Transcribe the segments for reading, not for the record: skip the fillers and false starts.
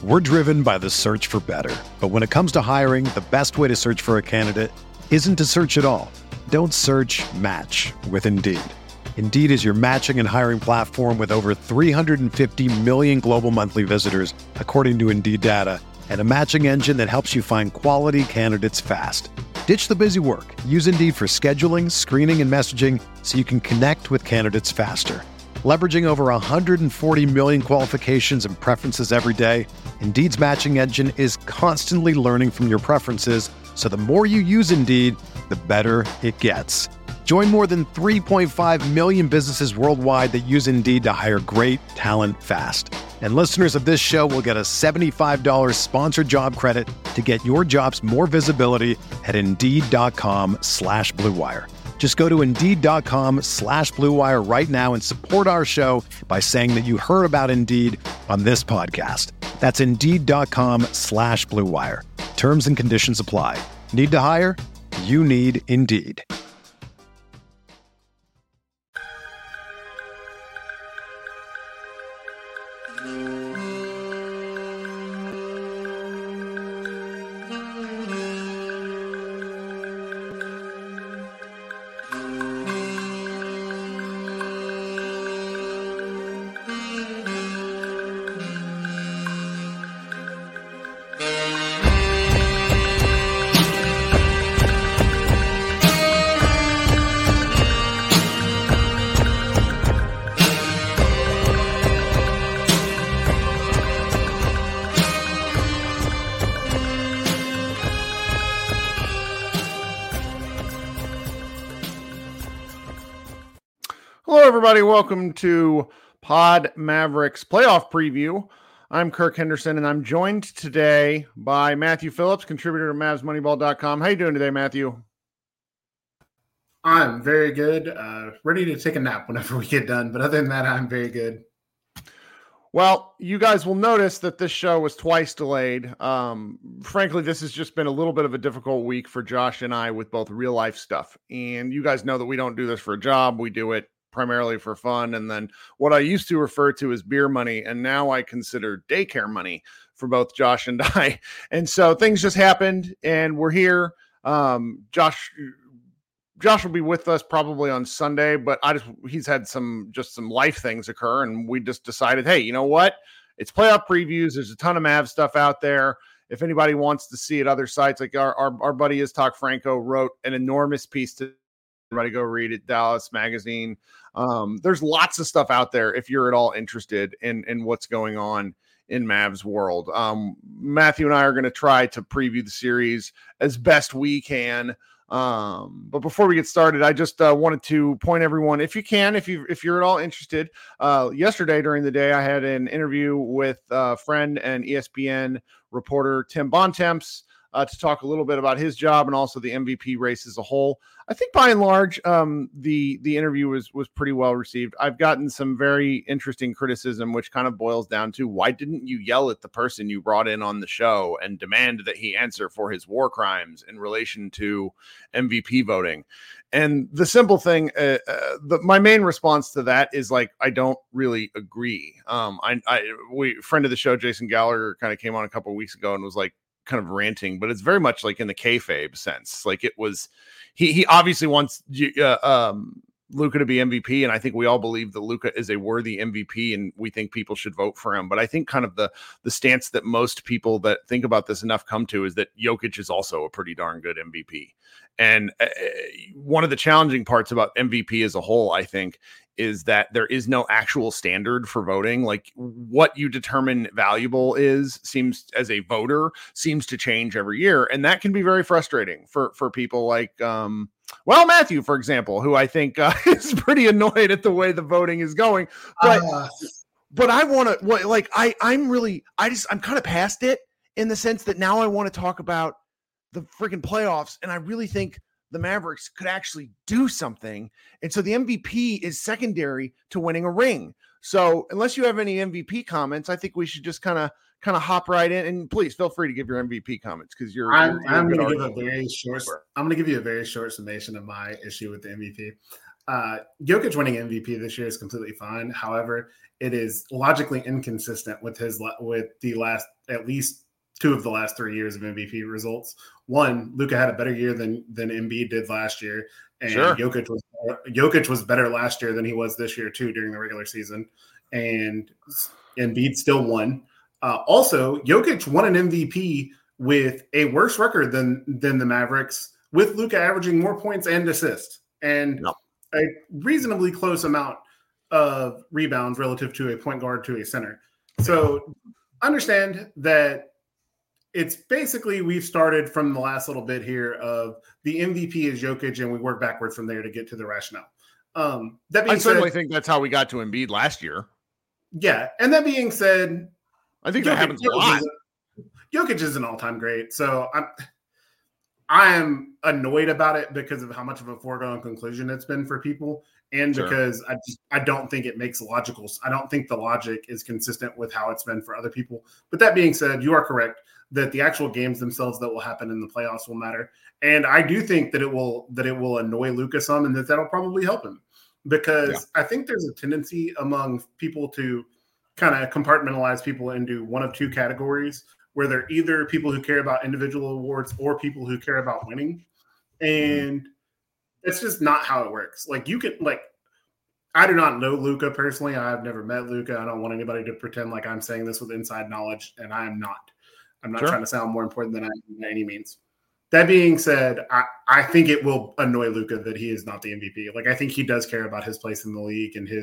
We're driven by the search for better. But when it comes to hiring, the best way to search for a candidate isn't to search at all. Don't search, match with Indeed. Indeed is your matching and hiring platform with over 350 million global monthly visitors, according to Indeed data, and a matching engine that helps you find quality candidates fast. Ditch the busy work. Use Indeed for scheduling, screening, and messaging so you can connect with candidates faster. Leveraging over 140 million qualifications and preferences every day, Indeed's matching engine is constantly learning from your preferences, so the more you use Indeed, the better it gets. Join more than 3.5 million businesses worldwide that use Indeed to hire great talent fast. And listeners of this show will get a $75 sponsored job credit to get your jobs more visibility at Indeed.com/Blue Wire. Just go to Indeed.com/Blue Wire right now and support our show by saying that you heard about Indeed on this podcast. That's Indeed.com/Blue Wire. Terms and conditions apply. Need to hire? You need Indeed. Hello, everybody. Welcome to Pod Mavericks playoff preview. I'm Kirk Henderson, and I'm joined today by Matthew Phillips, contributor to MavsMoneyball.com. How you doing today, Matthew? I'm very good. Ready to take a nap whenever we get done. But other than that, I'm very good. Well, you guys will notice that this show was twice delayed. Frankly, this has just been a little bit of a difficult week for Josh and I with both real life stuff. And you guys know that we don't do this for a job. We do it primarily for fun. And then what I used to refer to as beer money, and now I consider daycare money for both Josh and I. And so things just happened and we're here. Josh will be with us probably on Sunday, but he's had some life things occur. And we just decided, hey, you know what? It's playoff previews. There's a ton of Mavs stuff out there. If anybody wants to see it, other sites like our buddy Iztok Franco wrote an enormous piece to everybody go read it. Dallas Magazine. There's lots of stuff out there if you're at all interested in what's going on in Mavs world. Matthew and I are going to try to preview the series as best we can. But before we get started, I just wanted to point everyone, if you're at all interested, yesterday during the day, I had an interview with friend and ESPN reporter Tim Bontemps to talk a little bit about his job and also the MVP race as a whole. I think by and large, the interview was pretty well received. I've gotten some very interesting criticism, which kind of boils down to, why didn't you yell at the person you brought in on the show and demand that he answer for his war crimes in relation to MVP voting? And the simple thing, my main response to that is like, I don't really agree. Friend of the show, Jason Gallagher, kind of came on a couple of weeks ago and was like, kind of ranting, but it's very much like in the kayfabe sense. Like it was, he obviously wants Luka to be MVP, and I think we all believe that Luka is a worthy MVP, and we think people should vote for him. But I think kind of the stance that most people that think about this enough come to is that Jokic is also a pretty darn good MVP. And one of the challenging parts about MVP as a whole, I think, is that there is no actual standard for voting. Like what you determine valuable seems to change every year. And that can be very frustrating for people like, Matthew, for example, who I think is pretty annoyed at the way the voting is going. But I want to, I'm kind of past it in the sense that now I want to talk about the freaking playoffs. And I really think the Mavericks could actually do something. And so the MVP is secondary to winning a ring. So unless you have any MVP comments, I think we should just kind of hop right in. And please feel free to give your MVP comments because I'm going to give a very short. I'm going to give you a very short summation of my issue with the MVP. Jokic winning MVP this year is completely fine. However, it is logically inconsistent with the last at least 2 of the last 3 years of MVP results. One, Luka had a better year than Embiid did last year, and Sure. Jokic was better last year than he was this year too during the regular season, and Embiid still won. Also, Jokic won an MVP with a worse record than the Mavericks, with Luka averaging more points and assists and a reasonably close amount of rebounds relative to a point guard to a center. So understand that it's basically we've started from the last little bit here of the MVP is Jokic, and we work backwards from there to get to the rationale. That being I certainly think that's how we got to Embiid last year. Yeah, and that being said, I think that happens a lot. Jokic is an all-time great, so I am annoyed about it because of how much of a foregone conclusion it's been for people, and because I don't think it makes logical. I don't think the logic is consistent with how it's been for other people. But that being said, you are correct that the actual games themselves that will happen in the playoffs will matter, and I do think that it will annoy Luka some, and that'll probably help him because I think there's a tendency among people to kind of compartmentalize people into one of two categories, where they're either people who care about individual awards or people who care about winning. And it's just not how it works. Like I do not know Luka personally. I've never met Luka. I don't want anybody to pretend like I'm saying this with inside knowledge, and I am not. I'm not trying to sound more important than I am by any means. That being said, I think it will annoy Luka that he is not the MVP. Like, I think he does care about his place in the league and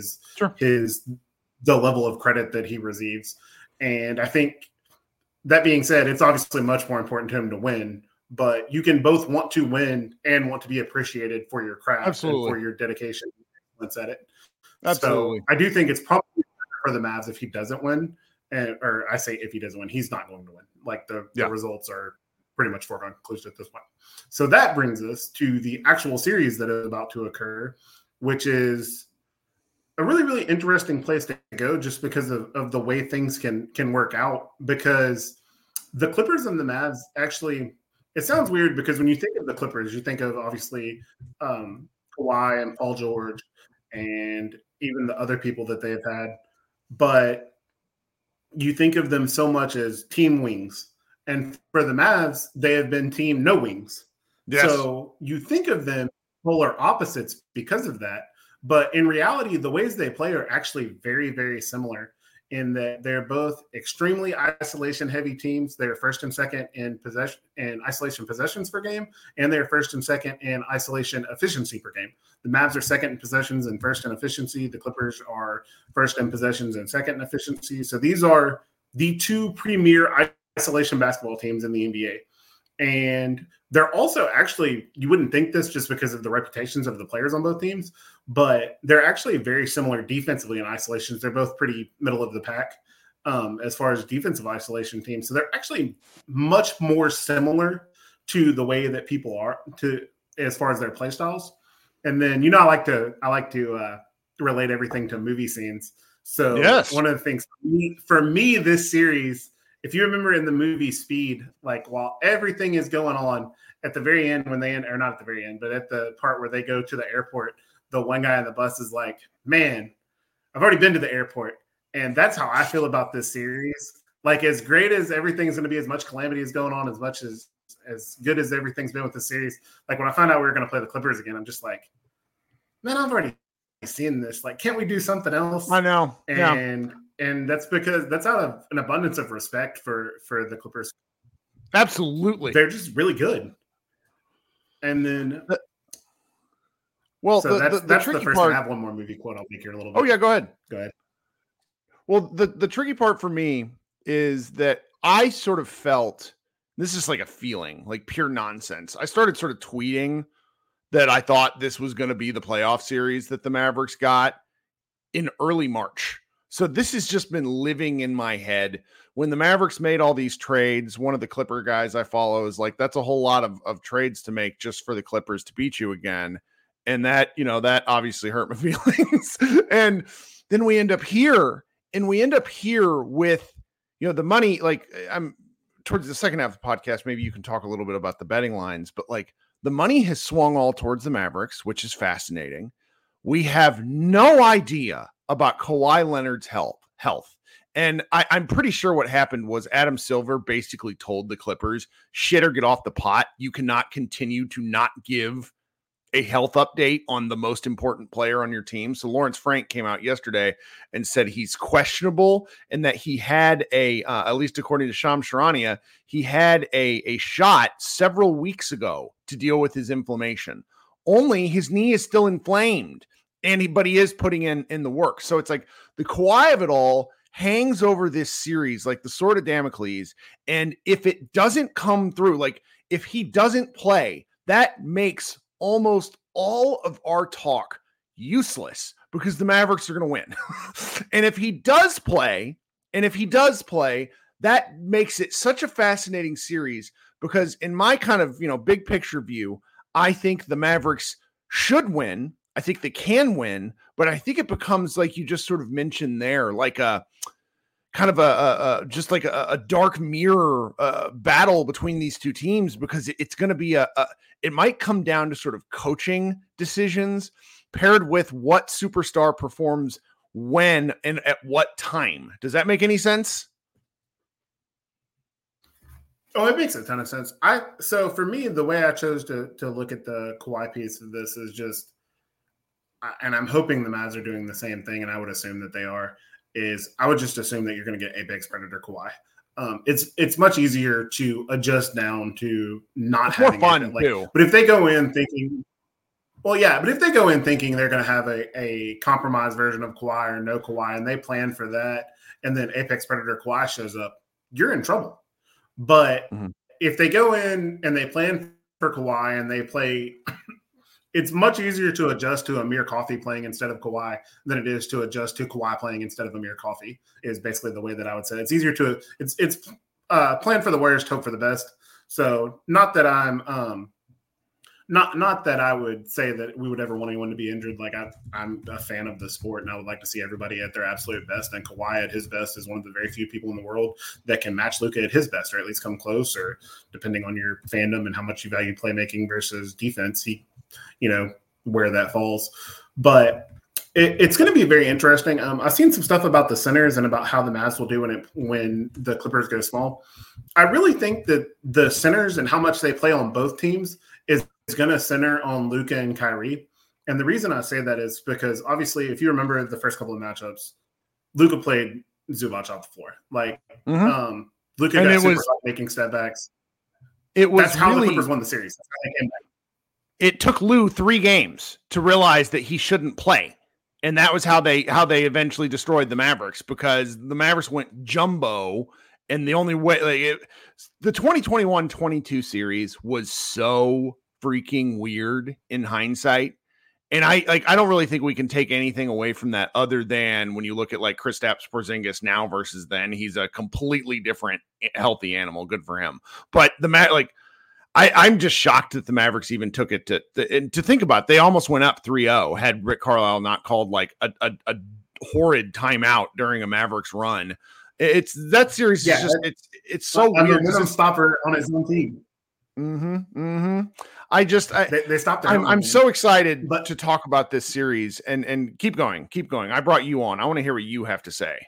the level of credit that he receives. And I think, that being said, it's obviously much more important to him to win, but you can both want to win and want to be appreciated for your craft and for your dedication at it. Absolutely. So I do think it's probably better for the Mavs if he doesn't win. Or I say if he doesn't win, he's not going to win. Like the results are pretty much foregone conclusion at this point. So that brings us to the actual series that is about to occur, which is a really, really interesting place to go just because of the way things can work out, because the Clippers and the Mavs actually, it sounds weird because when you think of the Clippers, you think of obviously Kawhi and Paul George and even the other people that they've had, but you think of them so much as team wings. And for the Mavs, they have been team no wings. Yes. So you think of them polar opposites because of that. But in reality, the ways they play are actually very, very similar in that they're both extremely isolation-heavy teams. They're first and second in possession and isolation possessions per game, and they're first and second in isolation efficiency per game. The Mavs are second in possessions and first in efficiency. The Clippers are first in possessions and second in efficiency. So these are the two premier isolation basketball teams in the NBA. And they're also actually, you wouldn't think this just because of the reputations of the players on both teams, but they're actually very similar defensively in isolations. They're both pretty middle of the pack as far as defensive isolation teams. So they're actually much more similar to the way that people are as far as their play styles. And then, I like to relate everything to movie scenes. So one of the things for me, this series, if you remember in the movie Speed, like while everything is going on at the very end, when they end, or not at the very end, but at the part where they go to the airport, the one guy on the bus is like, man, I've already been to the airport. And that's how I feel about this series. Like, as great as everything's going to be, as much calamity is going on, as much as good as everything's been with the series. Like, when I found out we were going to play the Clippers again, I'm just like, man, I've already seen this. Like, can't we do something else? I know. And that's because that's out of an abundance of respect for the Clippers. Absolutely. They're just really good. And then, that's the tricky first part. I have one more movie quote I'll make here in a little bit. Oh yeah, go ahead. Go ahead. Well, the tricky part for me is that I sort of felt, this is like a feeling, like pure nonsense. I started sort of tweeting that I thought this was going to be the playoff series that the Mavericks got in early March. So this has just been living in my head. When the Mavericks made all these trades, one of the Clipper guys I follow is like, that's a whole lot of trades to make just for the Clippers to beat you again. And that, that obviously hurt my feelings. And then we end up here with, the money, like I'm towards the second half of the podcast. Maybe you can talk a little bit about the betting lines, but like the money has swung all towards the Mavericks, which is fascinating. we have no idea about Kawhi Leonard's health. And I'm pretty sure what happened was Adam Silver basically told the Clippers, shit or get off the pot. You cannot continue to not give a health update on the most important player on your team. So Lawrence Frank came out yesterday and said he's questionable and that he had at least according to Shams Charania, he had a shot several weeks ago to deal with his inflammation. Only his knee is still inflamed, but he is putting in the work. So it's like the Kawhi of it all hangs over this series like the sword of Damocles. And if it doesn't come through, like if he doesn't play, that makes almost all of our talk useless because the Mavericks are going to win. And if he does play, that makes it such a fascinating series because in my kind of, big picture view, I think the Mavericks should win. I think they can win, but I think it becomes like you just sort of mentioned there, like a kind of just like a dark mirror battle between these two teams because it's going to be it might come down to sort of coaching decisions paired with what superstar performs when and at what time. Does that make any sense? Oh, it makes a ton of sense. So for me, the way I chose to look at the Kawhi piece of this is just, and I'm hoping the Mavs are doing the same thing, and I would assume that they are, is I would just assume that you're going to get Apex Predator Kawhi. It's much easier to adjust down to not having more fun too. But if they go in thinking, if they go in thinking they're going to have a compromised version of Kawhi or no Kawhi, and they plan for that, and then Apex Predator Kawhi shows up, you're in trouble. But if they go in and they plan for Kawhi and they play, it's much easier to adjust to Amir Coffey playing instead of Kawhi than it is to adjust to Kawhi playing instead of Amir Coffey, is basically the way that I would say it. It's easier to it's plan for the worst, hope for the best. So not that I'm not that I would say that we would ever want anyone to be injured. Like I'm a fan of the sport and I would like to see everybody at their absolute best. And Kawhi at his best is one of the very few people in the world that can match Luka at his best, or at least come close, or depending on your fandom and how much you value playmaking versus defense, where that falls. But it's going to be very interesting. I've seen some stuff about the centers and about how the Mavs will do when the Clippers go small. I really think that the centers and how much they play on both teams is going to center on Luka and Kyrie. And the reason I say that is because obviously, if you remember the first couple of matchups, Luka played Zubac off the floor. Luka got super making step backs. That's how the Clippers won the series. That's how they came back. It took Lou 3 games to realize that he shouldn't play. And that was how they eventually destroyed the Mavericks, because the Mavericks went jumbo. And the only way, the 2021-22 series was so freaking weird in hindsight. And I don't really think we can take anything away from that other than when you look at like Kristaps Porzingis now versus then, he's a completely different healthy animal. Good for him. But I'm just shocked that the Mavericks even took it to think about. They almost went up 3-0 had Rick Carlisle not called like a horrid timeout during a Mavericks run. It's that series. Yeah, it's so weird. Let him stop her on his own team. They stopped. I'm so excited to talk about this series and keep going. I brought you on. I want to hear what you have to say.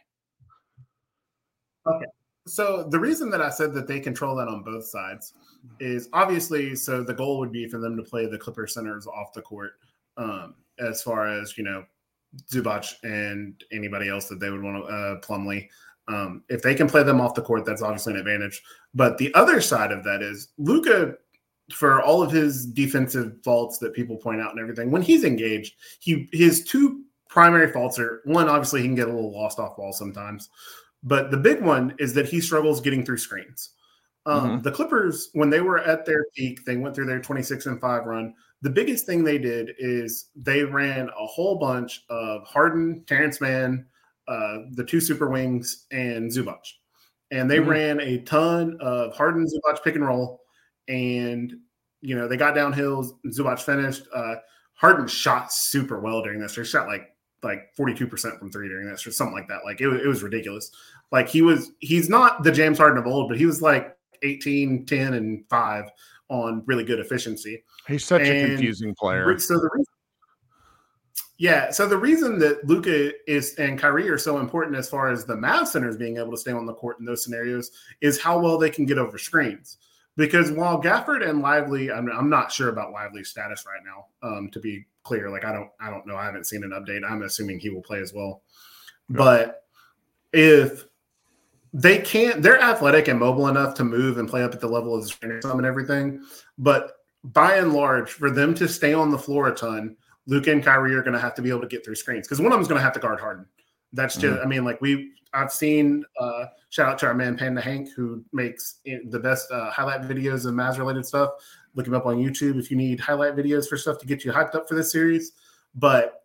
Okay. So the reason that I said that they control that on both sides is obviously, so the goal would be for them to play the Clipper centers off the court, as far as, Zubac and anybody else that they would want to, Plumlee. If they can play them off the court, that's obviously an advantage. But the other side of that is Luka, for all of his defensive faults that people point out and everything, when he's engaged, his 2 primary faults are, one, obviously he can get a little lost off ball sometimes. But the big one is that he struggles getting through screens. The Clippers, when they were at their peak, they went through their 26-5 run. The biggest thing they did is they ran a whole bunch of Harden, Terrence Mann, the 2 super wings, and Zubac. And they ran a ton of Harden, Zubac pick and roll. And, they got downhill. Zubac finished. Harden shot super well during this. He shot like 42% from 3 during this or something like that. Like it was ridiculous. Like he's not the James Harden of old, but he was like 18, 10, and 5 on really good efficiency. He's such a confusing player. So Yeah, so the reason that Luka and Kyrie are so important as far as the Mavs centers being able to stay on the court in those scenarios is how well they can get over screens. Because while Gafford and Lively, I'm not sure about Lively's status right now. To be clear, like I don't know. I haven't seen an update. I'm assuming he will play as well. Yeah. But if they can't, they're athletic and mobile enough to move and play up at the level of the screen and everything. But by and large, for them to stay on the floor a ton, Luka and Kyrie are going to have to be able to get through screens because one of them is going to have to guard Harden. That's just, I mean, like I've seen, shout out to our man Panda Hank, who makes the best highlight videos of Mavs related stuff. Look him up on YouTube if you need highlight videos for stuff to get you hyped up for this series. But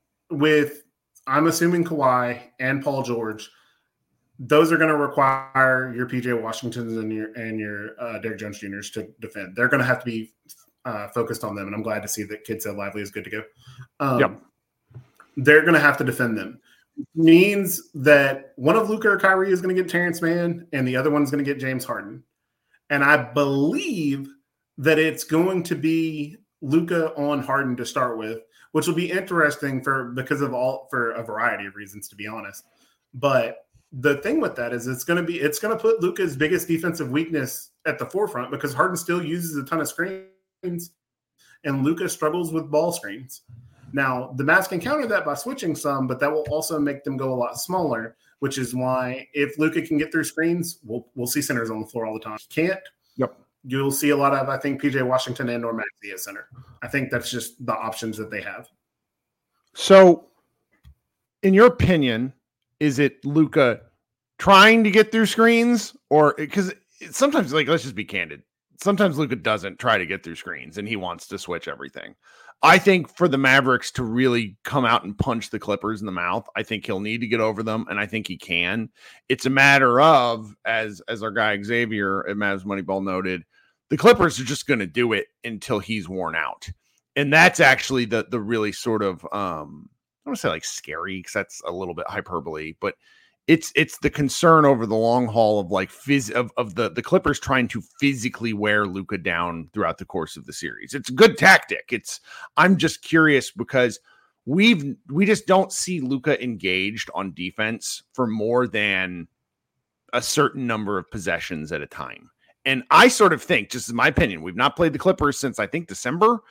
I'm assuming Kawhi and Paul George, those are going to require your PJ Washingtons and your Derrick Jones Jr.'s to defend. They're going to have to be focused on them, and I'm glad to see that Kid Said Lively is good to go. Yep. They're going to have to defend them. Means that one of Luka or Kyrie is going to get Terrence Mann, and the other one's going to get James Harden. And I believe that it's going to be Luka on Harden to start with, which will be interesting for a variety of reasons, to be honest. But the thing with that is it's going to put Luka's biggest defensive weakness at the forefront because Harden still uses a ton of screens and Luka struggles with ball screens. Now, the Mavs can counter that by switching some, but that will also make them go a lot smaller, which is why if Luka can get through screens, we'll see centers on the floor all the time. If he can't, you'll see a lot of, I think, PJ Washington and or Maxey at center. I think that's just the options that they have. So, in your opinion, is it Luka trying to get through screens, or because sometimes, like, let's just be candid, sometimes Luka doesn't try to get through screens and he wants to switch everything. I think for the Mavericks to really come out and punch the Clippers in the mouth, I think he'll need to get over them, and I think he can. It's a matter of, as our guy Xavier at Mavs Moneyball noted, the Clippers are just going to do it until he's worn out. And that's actually the really sort of, I don't want to say like scary because that's a little bit hyperbole, but it's the concern over the long haul of like of the Clippers trying to physically wear Luka down throughout the course of the series. It's a good tactic. I'm just curious because we just don't see Luka engaged on defense for more than a certain number of possessions at a time. And I sort of think, just in my opinion, we've not played the Clippers since I think December.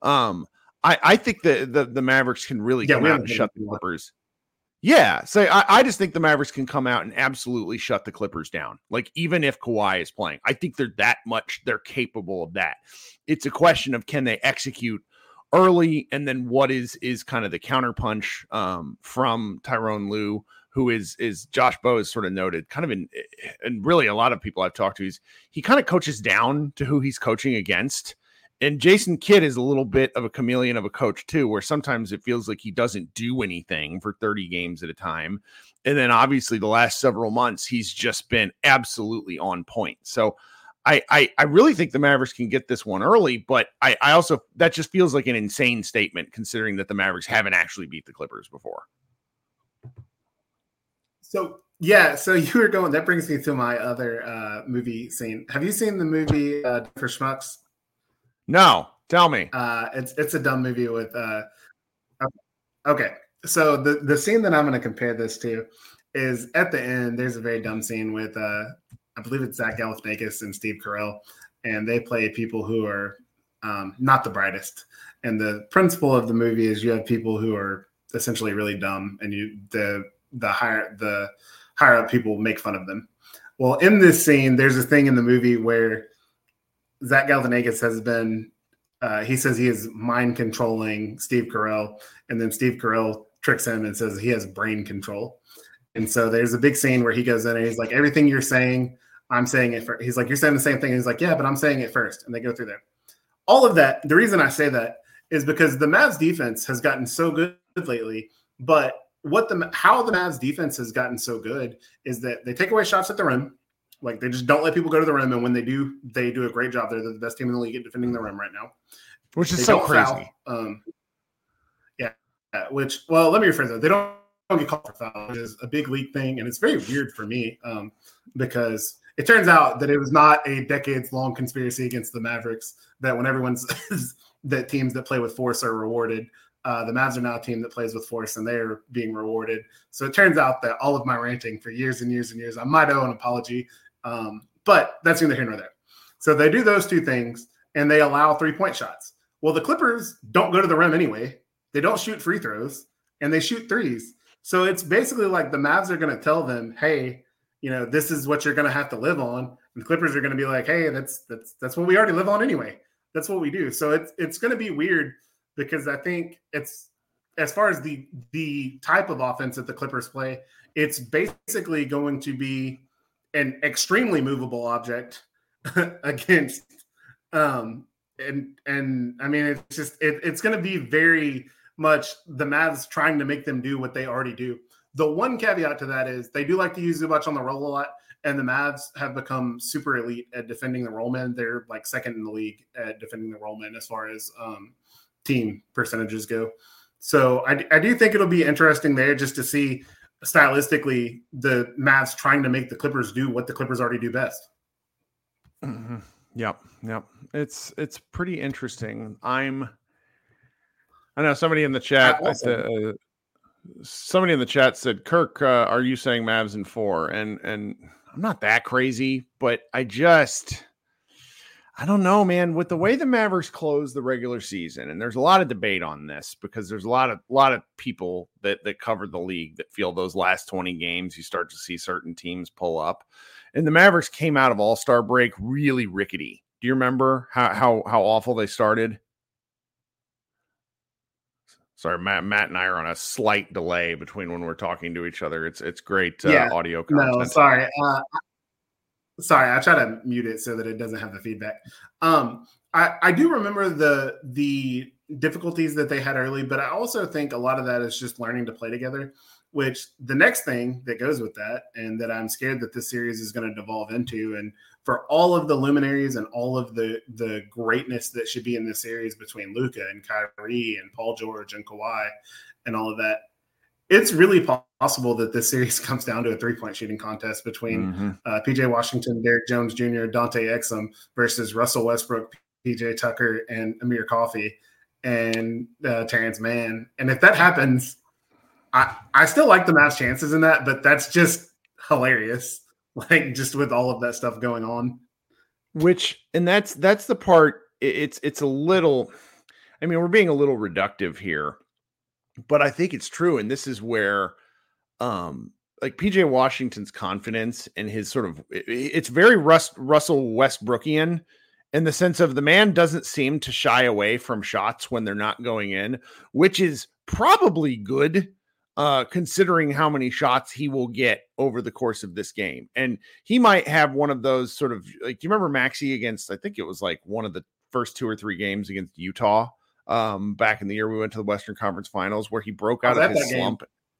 I think the Mavericks can really come out and shut the Clippers. Yeah, so I just think the Mavericks can come out and absolutely shut the Clippers down. Like, even if Kawhi is playing, I think they're capable of that. It's a question of can they execute early, and then what is kind of the counterpunch from Tyronn Lue, who is Josh Bowe has sort of noted, kind of and really a lot of people I've talked to, he kind of coaches down to who he's coaching against. And Jason Kidd is a little bit of a chameleon of a coach too, where sometimes it feels like he doesn't do anything for 30 games at a time. And then obviously the last several months, he's just been absolutely on point. So I really think the Mavericks can get this one early, but I also, that just feels like an insane statement considering that the Mavericks haven't actually beat the Clippers before. So you were going, that brings me to my other movie scene. Have you seen the movie for Schmucks? No, tell me. It's a dumb movie with okay. So the scene that I'm going to compare this to is at the end. There's a very dumb scene with I believe it's Zach Galifianakis and Steve Carell, and they play people who are not the brightest. And the principle of the movie is you have people who are essentially really dumb, and the higher up people make fun of them. Well, in this scene, there's a thing in the movie where Zach Galifianakis has been, he says he is mind controlling Steve Carell, and then Steve Carell tricks him and says he has brain control. And so there's a big scene where he goes in and he's like, everything you're saying, I'm saying it first. He's like, you're saying the same thing. And he's like, yeah, but I'm saying it first. And they go through there. All of that, the reason I say that is because the Mavs defense has gotten so good lately, but how the Mavs defense has gotten so good is that they take away shots at the rim. Like, they just don't let people go to the rim, and when they do a great job. They're the best team in the league at defending the rim right now, which is so crazy. Well, let me rephrase that. They don't get called for foul, which is a big league thing, and it's very weird for me because it turns out that it was not a decades-long conspiracy against the Mavericks that when everyone says that teams that play with force are rewarded, The Mavs are now a team that plays with force, and they're being rewarded. So it turns out that all of my ranting for years and years and years, I might owe an apology, but that's neither here nor there. So they do those two things, and they allow 3-point shots. Well, the Clippers don't go to the rim anyway. They don't shoot free throws, and they shoot threes. So it's basically like the Mavs are going to tell them, hey, this is what you're going to have to live on. And the Clippers are going to be like, hey, that's what we already live on anyway. That's what we do. So it's going to be weird because I think it's, as far as the type of offense that the Clippers play, it's basically going to be an extremely movable object against and I mean, it's just it's going to be very much the Mavs trying to make them do what they already do. The one caveat to that is they do like to use Zubac on the roll a lot, and the Mavs have become super elite at defending the roll man. They're like second in the league at defending the roll man as far as team percentages go. So I do think it'll be interesting there just to see stylistically the Mavs trying to make the Clippers do what the Clippers already do best. Mm-hmm. Yep. It's pretty interesting. I know somebody in the chat. Somebody in the chat said, "Kirk, are you saying Mavs in 4?" And I'm not that crazy, but I don't know, man. With the way the Mavericks close the regular season, and there's a lot of debate on this because there's a lot of people that cover the league that feel those last 20 games you start to see certain teams pull up, and the Mavericks came out of All-Star break really rickety. Do you remember how awful they started? Sorry, Matt and I are on a slight delay between when we're talking to each other. It's great audio content. No, sorry. Sorry, I try to mute it so that it doesn't have the feedback. I do remember the difficulties that they had early, but I also think a lot of that is just learning to play together, which the next thing that goes with that, and that I'm scared that this series is going to devolve into, and for all of the luminaries and all of the greatness that should be in this series between Luka and Kyrie and Paul George and Kawhi and all of that, it's really possible that this series comes down to a 3-point shooting contest between PJ Washington, Derek Jones Jr., Dante Exum versus Russell Westbrook, PJ Tucker, and Amir Coffey and Terrence Mann. And if that happens, I still like the Mavs' chances in that, but that's just hilarious. Like just with all of that stuff going on. And that's the part. It's a little, I mean, we're being a little reductive here, but I think it's true. And this is where, like PJ Washington's confidence and his sort of, it's very Russell Westbrookian in the sense of the man doesn't seem to shy away from shots when they're not going in, which is probably good. Considering how many shots he will get over the course of this game. And he might have one of those sort of, like, do you remember Maxey against, I think it was like one of the first 2 or 3 games against Utah back in the year we went to the Western Conference Finals where he broke out of his slump.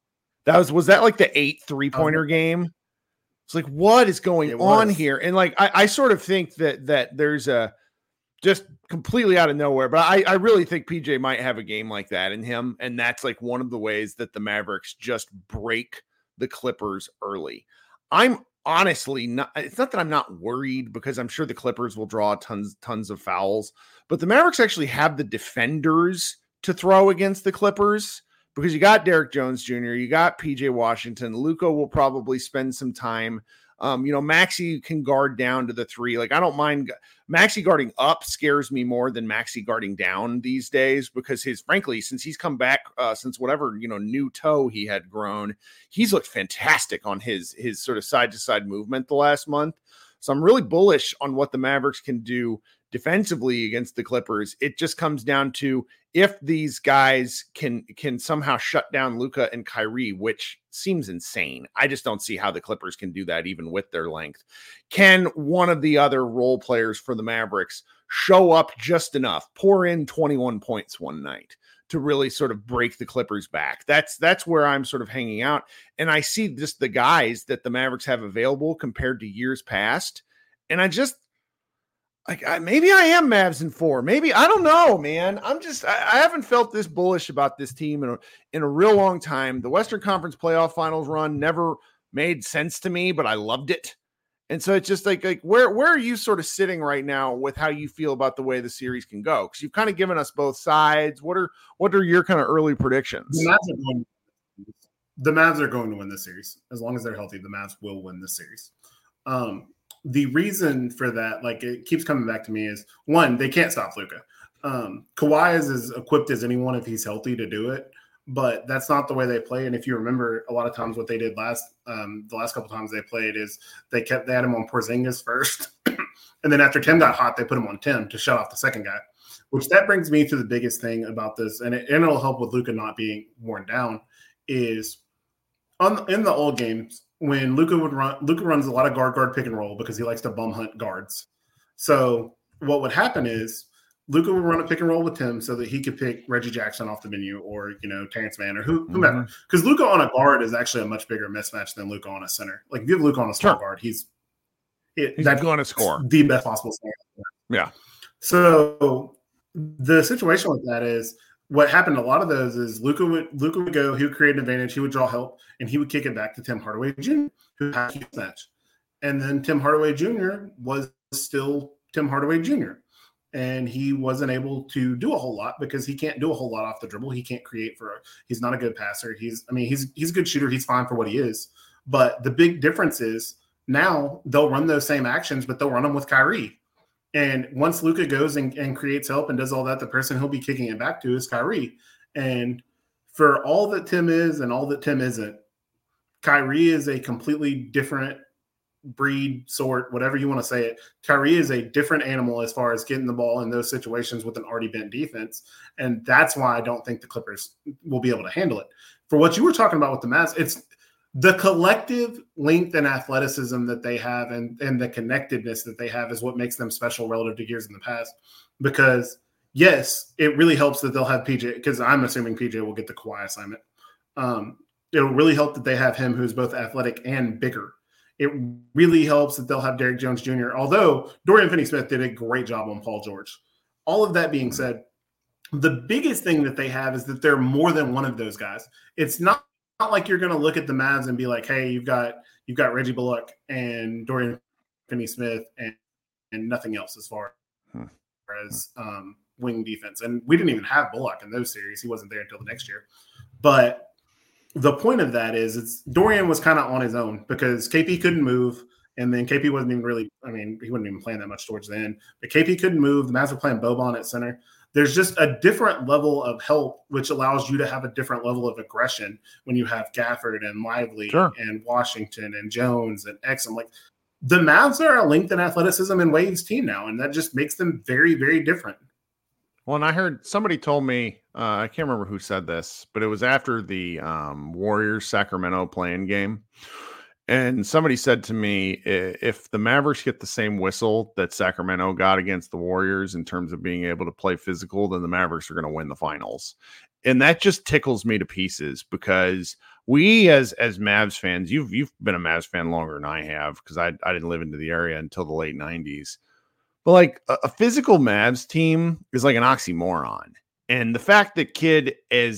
Was that like the 8 3-pointer game? It's like, what is going on here? And like, I sort of think that there's a, just completely out of nowhere. But I really think PJ might have a game like that in him. And that's like one of the ways that the Mavericks just break the Clippers early. I'm honestly not, it's not that I'm not worried because I'm sure the Clippers will draw tons of fouls, but the Mavericks actually have the defenders to throw against the Clippers because you got Derek Jones Jr., you got PJ Washington. Luka will probably spend some time. Maxey can guard down to the 3. Like, I don't mind. Maxey guarding up scares me more than Maxey guarding down these days because frankly, since he's come back, since whatever, new toe he had grown, he's looked fantastic on his sort of side to side movement the last month. So I'm really bullish on what the Mavericks can do defensively against the Clippers. It just comes down to if these guys can somehow shut down Luka and Kyrie, which seems insane. I just don't see how the Clippers can do that even with their length. Can one of the other role players for the Mavericks show up just enough, pour in 21 points one night to really sort of break the Clippers back? That's where I'm sort of hanging out. And I see just the guys that the Mavericks have available compared to years past. And maybe I am Mavs in 4. Maybe, I don't know, man. I haven't felt this bullish about this team in a real long time. The Western Conference playoff finals run never made sense to me, but I loved it. And so it's just like where are you sort of sitting right now with how you feel about the way the series can go? Because you've kind of given us both sides. What are your kind of early predictions? The Mavs are going to win this series. As long as they're healthy, the Mavs will win this series. The reason for that, like it keeps coming back to me, is one, they can't stop Luka. Kawhi is as equipped as anyone if he's healthy to do it, but that's not the way they play. And if you remember, a lot of times what they did the last couple times they played is they had him on Porzingis first, and then after Tim got hot, they put him on Tim to shut off the second guy. Which that brings me to the biggest thing about this, and it'll help with Luka not being worn down, is in the old games when Luka runs a lot of guard pick and roll because he likes to bum hunt guards. So what would happen is Luka would run a pick and roll with Tim so that he could pick Reggie Jackson off the menu, or Terrence Mann, or whomever. Because Luka on a guard is actually a much bigger mismatch than Luka on a center. Like if you have Luka on a small guard, he's going to score the best possible center. Yeah. So the situation with that is, what happened a lot of those is Luka would go, he would create an advantage, he would draw help, and he would kick it back to Tim Hardaway Jr., who had a huge match. And then Tim Hardaway Jr. was still Tim Hardaway Jr., and he wasn't able to do a whole lot because he can't do a whole lot off the dribble. He can't create he's not a good passer. He's a good shooter. He's fine for what he is. But the big difference is now they'll run those same actions, but they'll run them with Kyrie. And once Luka goes and creates help and does all that, the person he'll be kicking it back to is Kyrie. And for all that Tim is and all that Tim isn't, Kyrie is a completely different breed, sort, whatever you want to say it. Kyrie is a different animal as far as getting the ball in those situations with an already bent defense. And that's why I don't think the Clippers will be able to handle it. For what you were talking about with the Mavs, it's the collective length and athleticism that they have and the connectedness that they have is what makes them special relative to years in the past. Because, yes, it really helps that they'll have PJ, because I'm assuming PJ will get the Kawhi assignment. It'll really help that they have him, who's both athletic and bigger. It really helps that they'll have Derrick Jones Jr., although Dorian Finney-Smith did a great job on Paul George. All of that being said, the biggest thing that they have is that they're more than one of those guys. It's not like you're going to look at the Mavs and be like, hey, you've got Reggie Bullock and Dorian Finney-Smith and nothing else as far as wing defense. And we didn't even have Bullock in those series. He wasn't there until the next year. But the point of that is Dorian was kind of on his own because KP couldn't move. And then KP wasn't even really, he wasn't even playing that much towards the end. But KP couldn't move. The Mavs were playing Boban at center. There's just a different level of help, which allows you to have a different level of aggression when you have Gafford and Lively and Washington and Jones and Exum. Like the Mavs are a length and athleticism in Wade's team now, and that just makes them very, very different. Well, and I heard somebody told me, I can't remember who said this, but it was after the Warriors Sacramento playing game. And somebody said to me, if the Mavericks get the same whistle that Sacramento got against the Warriors in terms of being able to play physical, then the Mavericks are going to win the finals. And that just tickles me to pieces because we as Mavs fans, you've been a Mavs fan longer than I have because I didn't live into the area until the late 90s. But like a physical Mavs team is like an oxymoron. And the fact that Kidd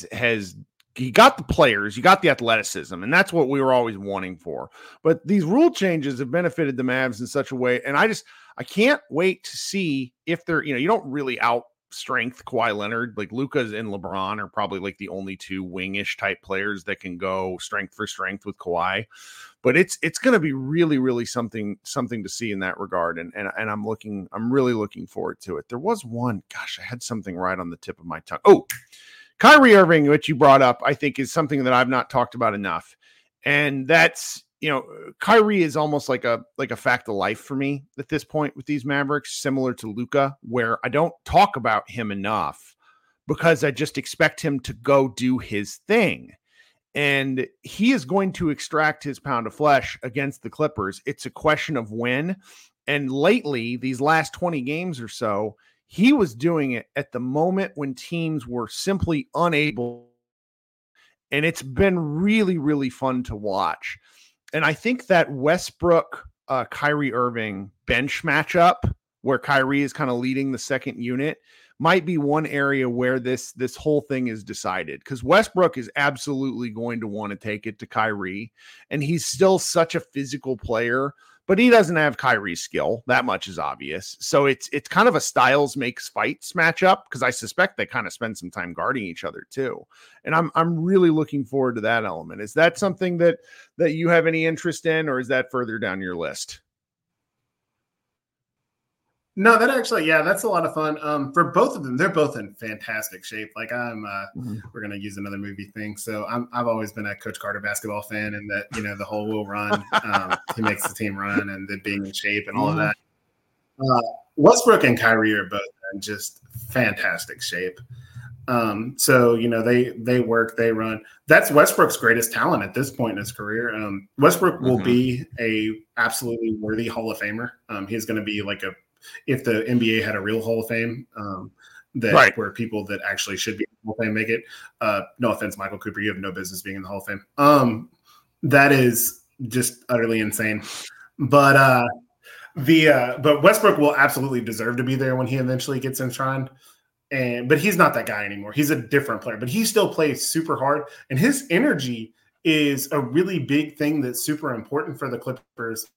he got the players, you got the athleticism, and that's what we were always wanting for. But these rule changes have benefited the Mavs in such a way, and I can't wait to see if they're, you don't really out-strength Kawhi Leonard. Like Luka and LeBron are probably like the only two wingish type players that can go strength for strength with Kawhi. But it's going to be really, really something to see in that regard, and I'm really looking forward to it. There was one, I had something right on the tip of my tongue. Oh, Kyrie Irving, which you brought up, I think is something that I've not talked about enough. And that's, Kyrie is almost like a fact of life for me at this point with these Mavericks, similar to Luka, where I don't talk about him enough because I just expect him to go do his thing. And he is going to extract his pound of flesh against the Clippers. It's a question of when. And lately, these last 20 games or so, he was doing it at the moment when teams were simply unable. And it's been really, really fun to watch. And I think that Westbrook, Kyrie Irving bench matchup where Kyrie is kind of leading the second unit might be one area where this whole thing is decided, because Westbrook is absolutely going to want to take it to Kyrie, and he's still such a physical player but he doesn't have Kyrie's skill. That much is obvious. So it's kind of a styles makes fights matchup, because I suspect they kind of spend some time guarding each other too. And I'm really looking forward to that element. Is that something that you have any interest in, or is that further down your list? No, that actually, yeah, that's a lot of fun. For both of them, they're both in fantastic shape. Like we're gonna use another movie thing. So I've always been a Coach Carter basketball fan, and that the whole will run, he makes the team run, and then being in shape and all of that. Westbrook and Kyrie are both in just fantastic shape. So they work, they run. That's Westbrook's greatest talent at this point in his career. Westbrook will be a absolutely worthy Hall of Famer. He's going to be like if the NBA had a real Hall of Fame, where people that actually should be in the Hall of Fame make it. No offense, Michael Cooper, you have no business being in the Hall of Fame. That is just utterly insane. But Westbrook will absolutely deserve to be there when he eventually gets enshrined. But he's not that guy anymore. He's a different player, but he still plays super hard, and his energy is a really big thing that's super important for the Clippers.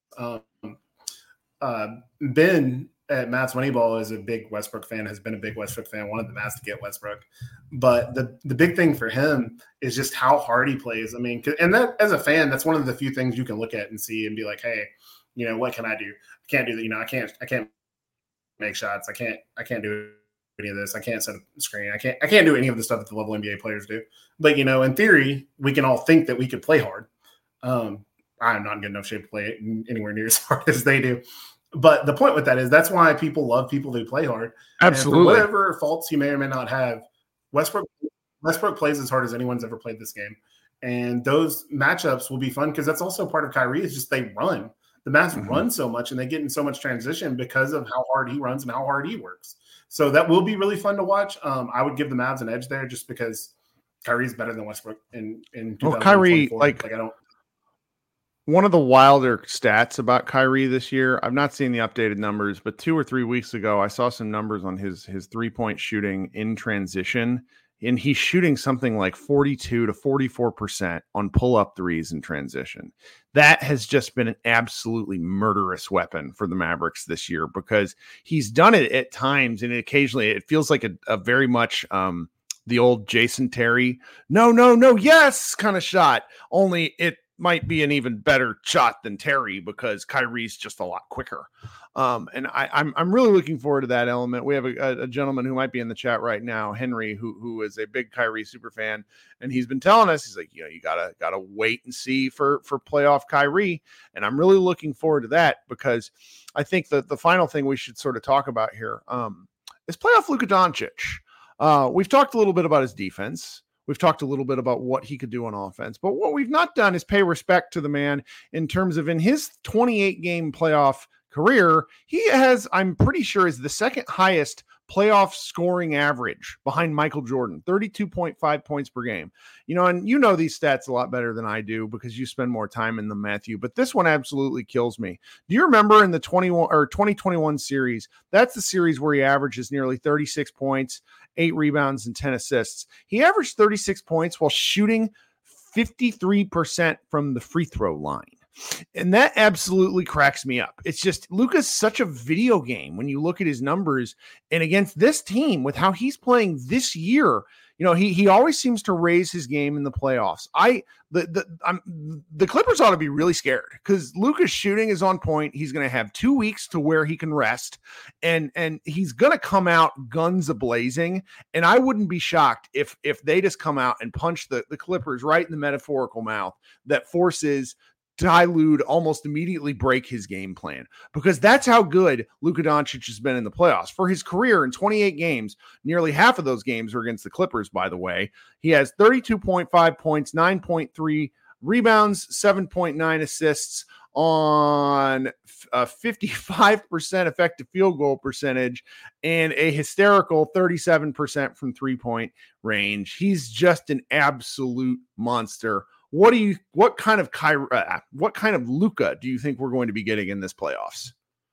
Ben at Matt's Moneyball is a big Westbrook fan, has been a big Westbrook fan, wanted the Mavs to get Westbrook. But the big thing for him is just how hard he plays. I mean, and that as a fan, that's one of the few things you can look at and see and be like, hey, what can I do? I can't do that. I can't make shots. I can't do any of this. I can't set a screen. I can't do any of the stuff that the level NBA players do. But in theory, we can all think that we could play hard. I'm not in good enough shape to play it anywhere near as hard as they do. But the point with that is that's why people love people who play hard. Absolutely. And for whatever faults you may or may not have, Westbrook plays as hard as anyone's ever played this game. And those matchups will be fun because that's also part of Kyrie is just they run. The Mavs run so much and they get in so much transition because of how hard he runs and how hard he works. So that will be really fun to watch. I would give the Mavs an edge there just because Kyrie's better than Westbrook in 2024. Kyrie, I don't. One of the wilder stats about Kyrie this year, I've not seen the updated numbers, but 2 or 3 weeks ago, I saw some numbers on his 3-point shooting in transition, and he's shooting something like 42 to 44% on pull-up threes in transition. That has just been an absolutely murderous weapon for the Mavericks this year because he's done it at times, and occasionally it feels like a very much the old Jason Terry, no, yes kind of shot, only it might be an even better shot than Terry because Kyrie's just a lot quicker. And I'm really looking forward to that element. We have a gentleman who might be in the chat right now, Henry, who is a big Kyrie super fan. And he's been telling us, he's like, you gotta wait and see for playoff Kyrie. And I'm really looking forward to that because I think that the final thing we should sort of talk about here is playoff Luka Doncic. We've talked a little bit about his defense. We've talked a little bit about what he could do on offense, but what we've not done is pay respect to the man in terms of in his 28-game playoff career, he has, I'm pretty sure, is the second highest playoff scoring average behind Michael Jordan, 32.5 points per game. And these stats a lot better than I do because you spend more time in them, Matthew, but this one absolutely kills me. Do you remember in the 2021 series, that's the series where he averages nearly 36 points, 8 rebounds, and 10 assists. He averaged 36 points while shooting 53% from the free throw line. And that absolutely cracks me up. It's just Luka's such a video game when you look at his numbers, and against this team with how he's playing this year, he always seems to raise his game in the playoffs. The Clippers ought to be really scared because Luka's shooting is on point. He's going to have 2 weeks to where he can rest, and he's going to come out guns a-blazing. And I wouldn't be shocked if they just come out and punch the Clippers right in the metaphorical mouth that forces Ty Lue almost immediately break his game plan because that's how good Luka Doncic has been in the playoffs. For his career in 28 games, nearly half of those games are against the Clippers, by the way. He has 32.5 points, 9.3 rebounds, 7.9 assists on a 55% effective field goal percentage and a hysterical 37% from 3-point range. He's just an absolute monster. What kind of Luka do you think we're going to be getting in this playoffs?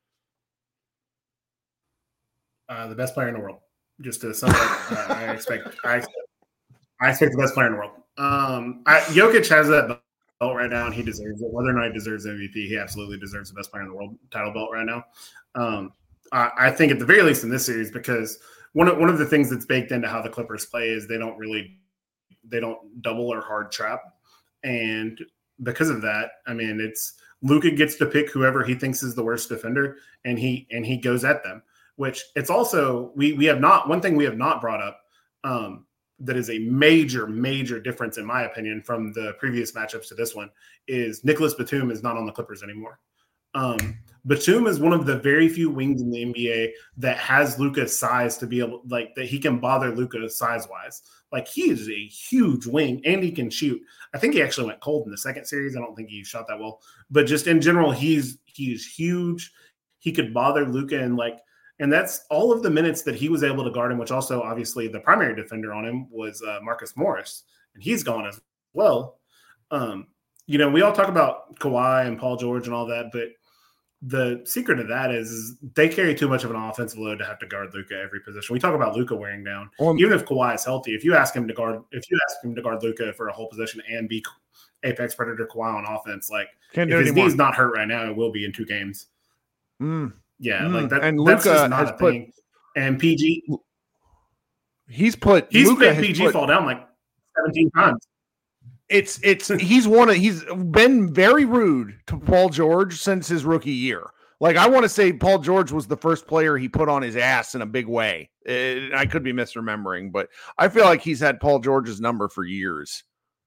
The best player in the world. Just to sum up, I expect the best player in the world. Jokic has that right now, and he deserves it. Whether or not he deserves MVP, he absolutely deserves the best player in the world title belt right now. I think at the very least in this series, because one of the things that's baked into how the Clippers play is they don't double or hard trap, and because of that, I mean, it's Luka gets to pick whoever he thinks is the worst defender, and he goes at them. Which it's also we have not one thing we have not brought up that is a major difference in my opinion from the previous matchups to this one is Nicholas Batum is not on the Clippers anymore. Batum is one of the very few wings in the NBA that has Luka's size to be able that he can bother Luka size wise. Like he is a huge wing and he can shoot. I think he actually went cold in the second series. I don't think he shot that well, but just in general, he's huge. He could bother Luka and that's all of the minutes that he was able to guard him, which also obviously the primary defender on him was Marcus Morris, and he's gone as well. We all talk about Kawhi and Paul George and all that, but the secret of that is they carry too much of an offensive load to have to guard Luka every position. We talk about Luka wearing down. Even if Kawhi is healthy, if you ask him to guard Luka for a whole position and be apex predator Kawhi on offense, if his knee's not hurt right now, it will be in 2 games. Yeah, like that. And Luka that's not a thing. And PG, he's made PG fall down like 17 times. He's been very rude to Paul George since his rookie year. Like I want to say Paul George was the first player he put on his ass in a big way. I could be misremembering, but I feel like he's had Paul George's number for years.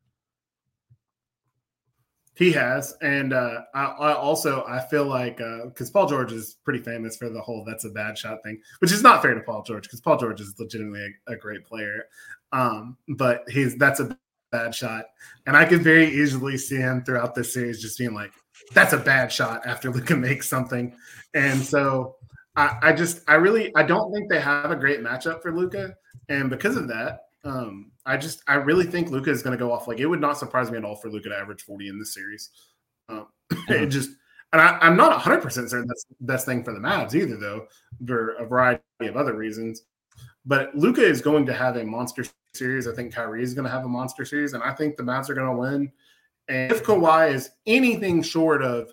He has, and I feel like because Paul George is pretty famous for the whole "that's a bad shot" thing, which is not fair to Paul George because Paul George is legitimately a great player, but that's a bad shot, and I could very easily see him throughout this series just being like, "That's a bad shot" after Luka makes something, and so I don't think they have a great matchup for Luka, and because of that. I really think Luka is going to go off. Like it would not surprise me at all for Luka to average 40 in this series. I'm not 100% certain that's the best thing for the Mavs either, though, for a variety of other reasons. But Luka is going to have a monster series. I think Kyrie is going to have a monster series, and I think the Mavs are going to win. And if Kawhi is anything short of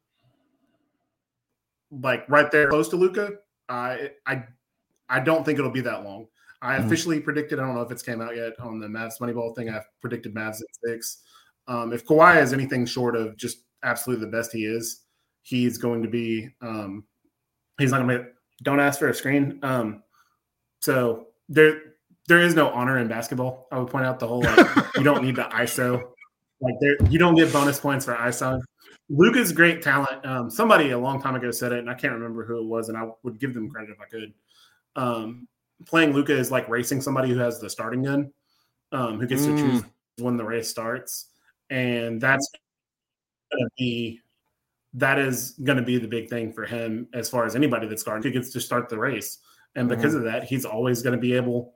right there close to Luka, I don't think it'll be that long. I officially predicted, I don't know if it's came out yet on the Mavs Moneyball thing, I've predicted Mavs at 6. If Kawhi is anything short of just absolutely the best he is, he's going to be he's not going to don't ask for a screen. So there is no honor in basketball. I would point out the whole you don't need the ISO. You don't get bonus points for ISO. Luka's great talent. Somebody a long time ago said it, and I can't remember who it was, and I would give them credit if I could. Playing Luka is like racing somebody who has the starting gun, who gets to choose when the race starts. And that is going to be the big thing for him as far as anybody that's starting. He gets to start the race. And because of that, he's always going to be able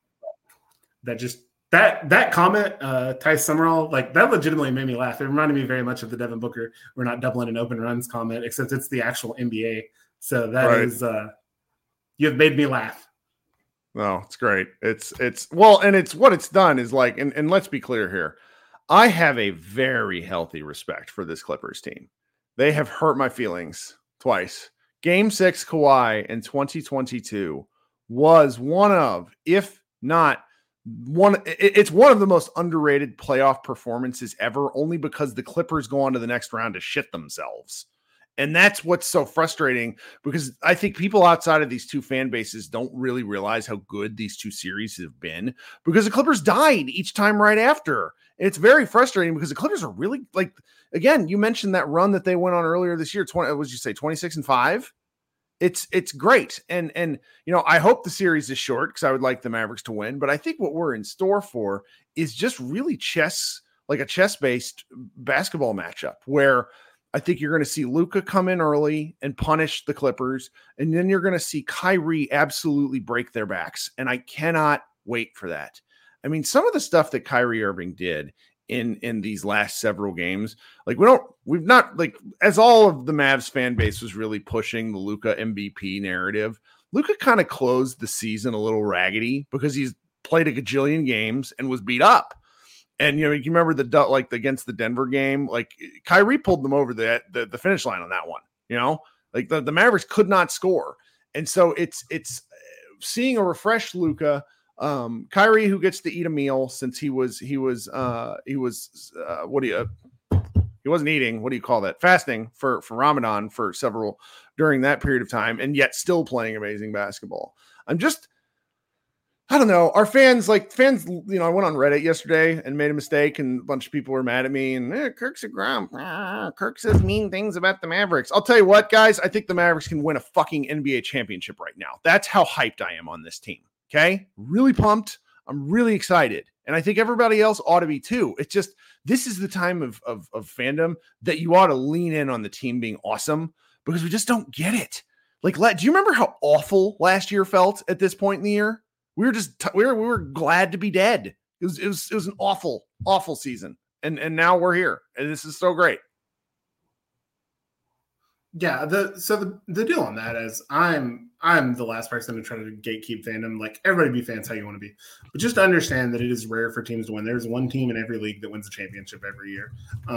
that comment, Tice Summerall, that legitimately made me laugh. It reminded me very much of the Devin Booker, we're not doubling and open runs comment, except it's the actual NBA. So that is you've made me laugh. No, it's great. It's what it's done is and let's be clear here. I have a very healthy respect for this Clippers team. They have hurt my feelings twice. Game 6 Kawhi in 2022 was one of, if not one, it's one of the most underrated playoff performances ever, only because the Clippers go on to the next round to shit themselves. And that's what's so frustrating, because I think people outside of these two fan bases don't really realize how good these two series have been, because the Clippers died each time right after. And it's very frustrating because the Clippers are really again, you mentioned that run that they went on earlier this year. 26-5? It's great. And I hope the series is short because I would like the Mavericks to win, but I think what we're in store for is just really a chess-based basketball matchup where I think you're going to see Luka come in early and punish the Clippers, and then you're going to see Kyrie absolutely break their backs, and I cannot wait for that. I mean, some of the stuff that Kyrie Irving did in these last several games, as all of the Mavs fan base was really pushing the Luka MVP narrative, Luka kind of closed the season a little raggedy because he's played a gajillion games and was beat up. And you remember against the Denver game, like Kyrie pulled them over the finish line on that one. Like the Mavericks could not score, and so it's seeing a refreshed Luka, Kyrie, who gets to eat a meal since he wasn't eating, what do you call that? Fasting for Ramadan for several during that period of time, and yet still playing amazing basketball. I don't know. Our fans, I went on Reddit yesterday and made a mistake, and a bunch of people were mad at me. And Kirk's a grump. Kirk says mean things about the Mavericks. I'll tell you what, guys. I think the Mavericks can win a fucking NBA championship right now. That's how hyped I am on this team. Okay, really pumped. I'm really excited, and I think everybody else ought to be too. It's just this is the time of fandom that you ought to lean in on the team being awesome, because we just don't get it. Do you remember how awful last year felt at this point in the year? We were just we were glad to be dead. It was an awful season, and now we're here, and this is so great. Yeah, the deal on that is I'm the last person to try to gatekeep fandom. Like, everybody be fans how you want to be, but just understand that it is rare for teams to win. There's one team in every league that wins a championship every year.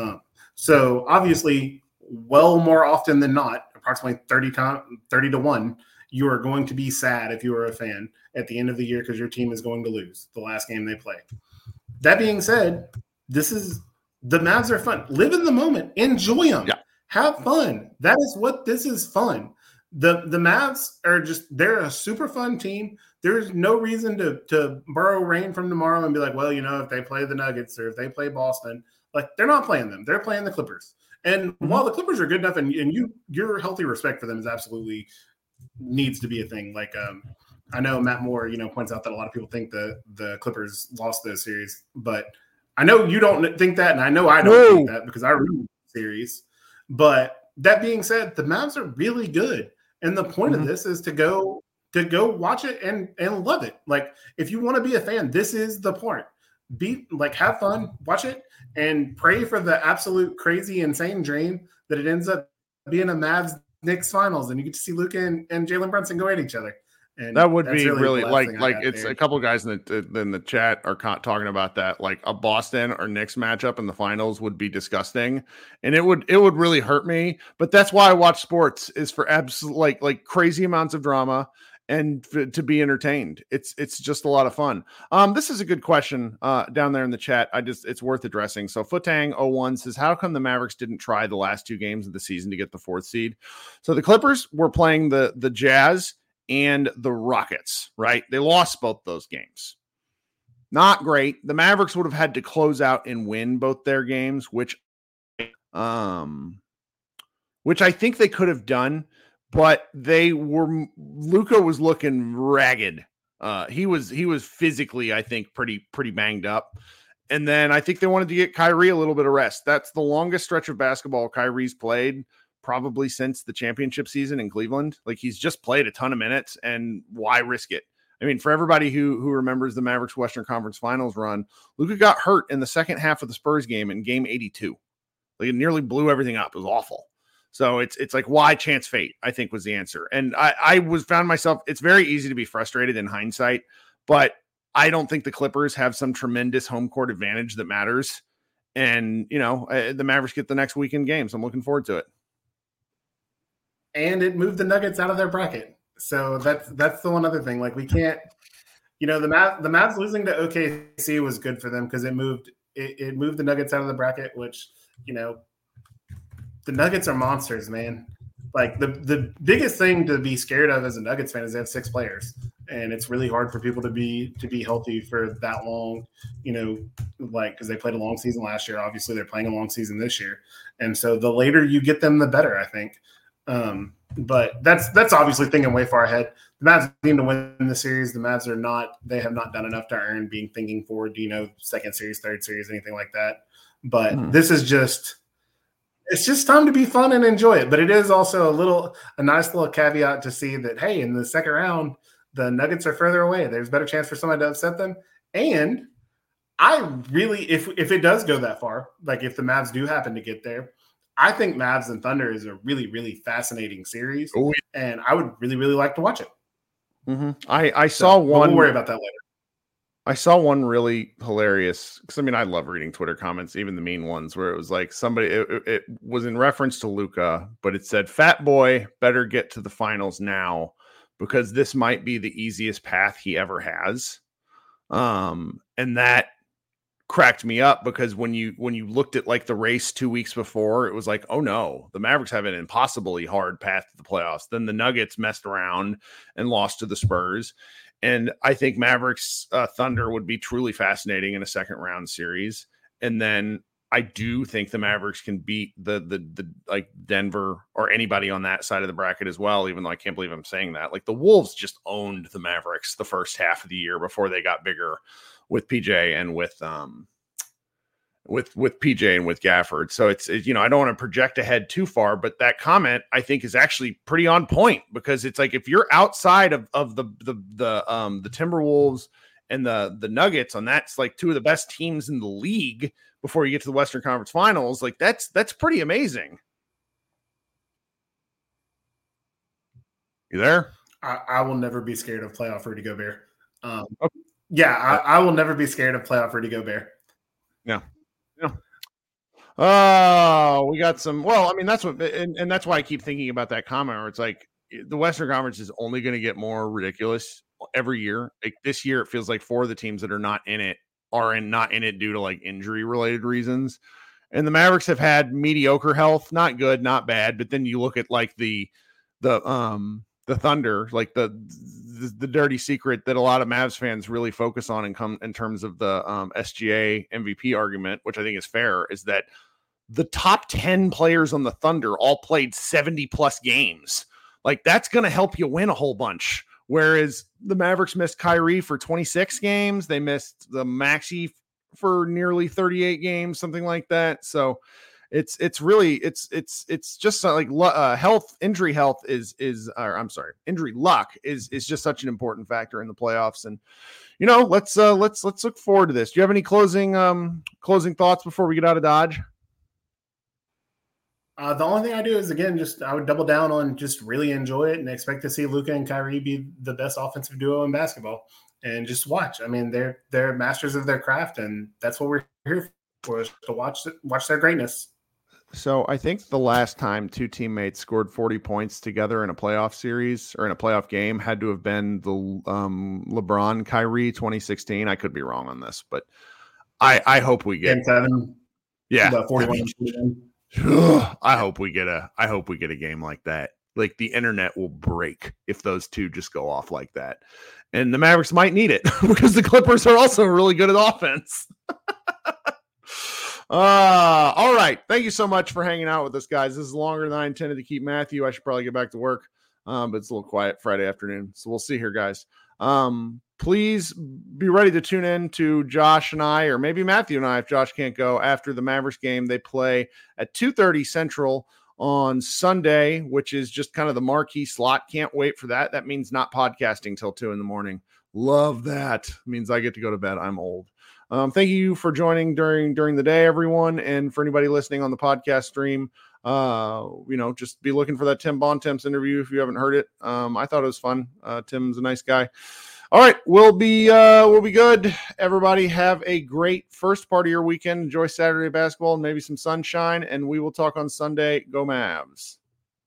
So obviously, well, more often than not, approximately 30 to 1. You are going to be sad if you are a fan at the end of the year because your team is going to lose the last game they play. That being said, the Mavs are fun. Live in the moment. Enjoy them. Yeah. Have fun. That is what this is, fun. The Mavs are they're a super fun team. There's no reason to borrow rain from tomorrow and be like, well, if they play the Nuggets or if they play Boston, they're not playing them. They're playing the Clippers. And while the Clippers are good enough and your healthy respect for them is absolutely needs to be a thing. I know Matt Moore, points out that a lot of people think the Clippers lost this series, but I know you don't think that, and I know I don't think that because I remember the series. But that being said, the Mavs are really good, and the point of this is to go watch it and love it. If you want to be a fan, this is the point. Have fun, watch it, and pray for the absolute crazy, insane dream that it ends up being a Mavs Knicks finals, and you get to see Luka and Jalen Brunson go at each other. And that would be really it's there. A couple guys in the chat are talking about that. A Boston or Knicks matchup in the finals would be disgusting, and it would really hurt me. But that's why I watch sports, is for absolute crazy amounts of drama and to be entertained. It's just a lot of fun. This is a good question down there in the chat. It's worth addressing. So Footang01 says, how come the Mavericks didn't try the last 2 games of the season to get the 4th seed? So the Clippers were playing the Jazz and the Rockets, right? They lost both those games. Not great. The Mavericks would have had to close out and win both their games, which I think they could have done. But Luka was looking ragged. He was physically, I think, pretty banged up. And then I think they wanted to get Kyrie a little bit of rest. That's the longest stretch of basketball Kyrie's played probably since the championship season in Cleveland. He's just played a ton of minutes, and why risk it? I mean, for everybody who remembers the Mavericks Western Conference Finals run, Luka got hurt in the second half of the Spurs game in game 82. It nearly blew everything up. It was awful. So it's why chance fate, I think, was the answer. And I found myself, it's very easy to be frustrated in hindsight, but I don't think the Clippers have some tremendous home court advantage that matters. And, the Mavericks get the next weekend game, so I'm looking forward to it. And it moved the Nuggets out of their bracket. So that's the one other thing. We can't, the Mavs losing to OKC was good for them because it moved the Nuggets out of the bracket, which, the Nuggets are monsters, man. The biggest thing to be scared of as a Nuggets fan is they have 6 players, and it's really hard for people to be healthy for that long, because they played a long season last year. Obviously, they're playing a long season this year, and so the later you get them, the better, I think. But that's obviously thinking way far ahead. The Mavs need to win the series. The Mavs they have not done enough to earn thinking forward, second series, third series, anything like that. But this is it's just time to be fun and enjoy it. But it is also a nice little caveat to see that, hey, in the second round, the Nuggets are further away. There's a better chance for somebody to upset them. And I really, if it does go that far, if the Mavs do happen to get there, I think Mavs and Thunder is a really, really fascinating series. Oh, yeah. And I would really, really like to watch it. Mm-hmm. I saw one. We'll worry about that later. I saw one really hilarious, because I mean, I love reading Twitter comments, even the mean ones, where it was like somebody, it was in reference to Luka, but it said, "Fat boy better get to the finals now, because this might be the easiest path he ever has." And that cracked me up, because when you looked at like the race 2 weeks before, it was like, oh no, the Mavericks have an impossibly hard path to the playoffs. Then the Nuggets messed around and lost to the Spurs. And I think Mavericks Thunder would be truly fascinating in a second round series. And then I do think the Mavericks can beat the like Denver or anybody on that side of the bracket as well, even though I can't believe I'm saying that. Like the Wolves just owned the Mavericks the first half of the year before they got bigger with PJ and with PJ and with Gafford. So it's, I don't want to project ahead too far, but that comment I think is actually pretty on point, because it's like, if you're outside of the Timberwolves and the Nuggets, on that's like two of the best teams in the league before you get to the Western Conference Finals, like that's pretty amazing. You there? I will never be scared of playoff Rudy Gobert. Okay. Yeah, I will never be scared of playoff Rudy Gobert. Yeah. Oh, we got some. Well, I mean, that's what, and that's why I keep thinking about that comment where it's like the Western Conference is only going to get more ridiculous every year. Like this year, it feels like 4 of the teams that are not in it are not in it due to like injury related reasons. And the Mavericks have had mediocre health, not good, not bad. But then you look at like the Thunder, like the dirty secret that a lot of Mavs fans really focus on in terms of the SGA MVP argument, which I think is fair, is that the top 10 players on the Thunder all played 70 plus games. Like that's going to help you win a whole bunch. Whereas the Mavericks missed Kyrie for 26 games. They missed the Maxey for nearly 38 games, something like that. So it's really just like injury luck is just such an important factor in the playoffs. And let's look forward to this. Do you have any closing thoughts before we get out of Dodge? The only thing I do is, again, I would double down on just really enjoy it and expect to see Luka and Kyrie be the best offensive duo in basketball, and just watch. I mean, they're masters of their craft, and that's what we're here for, is to watch their greatness. So I think the last time 2 teammates scored 40 points together in a playoff series or in a playoff game had to have been the LeBron Kyrie 2016. I could be wrong on this, but I hope we get 7. Yeah, 41. I hope we get a game like that. Like the internet will break if those two just go off like that. And the Mavericks might need it because the Clippers are also really good at offense. All right. Thank you so much for hanging out with us, guys. This is longer than I intended to keep Matthew. I should probably get back to work. But it's a little quiet Friday afternoon. So we'll see here, guys. Please be ready to tune in to Josh and I, or maybe Matthew and I, if Josh can't go, after the Mavericks game. They play at 2:30 Central on Sunday, which is just kind of the marquee slot. Can't wait for that. That means not podcasting till 2 a.m. Love that. It means I get to go to bed. I'm old. Thank you for joining during the day, everyone. And for anybody listening on the podcast stream, just be looking for that Tim Bontemps interview if you haven't heard it. I thought it was fun. Tim's a nice guy. All right, we'll be good. Everybody have a great first part of your weekend. Enjoy Saturday basketball and maybe some sunshine, and we will talk on Sunday. Go Mavs.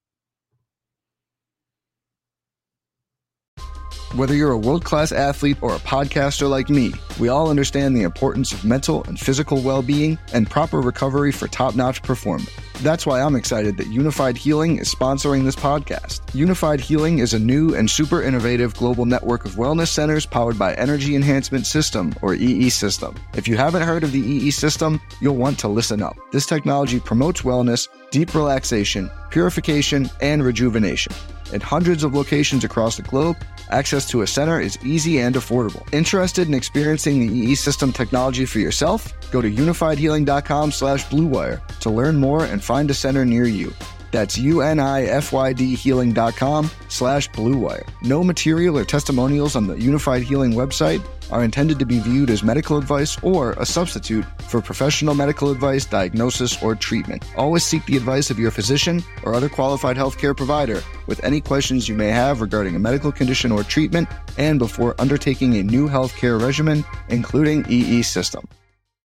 Whether you're a world-class athlete or a podcaster like me, we all understand the importance of mental and physical well-being and proper recovery for top-notch performance. That's why I'm excited that Unified Healing is sponsoring this podcast. Unified Healing is a new and super innovative global network of wellness centers powered by Energy Enhancement System, or EE System. If you haven't heard of the EE System, you'll want to listen up. This technology promotes wellness, deep relaxation, purification, and rejuvenation. At hundreds of locations across the globe, access to a center is easy and affordable. Interested in experiencing the EE System technology for yourself? Go to unifiedhealing.com/bluewire to learn more and find a center near you. That's unifydhealing.com/Blue Wire. No material or testimonials on the Unified Healing website are intended to be viewed as medical advice or a substitute for professional medical advice, diagnosis, or treatment. Always seek the advice of your physician or other qualified healthcare provider with any questions you may have regarding a medical condition or treatment and before undertaking a new healthcare regimen, including EE system.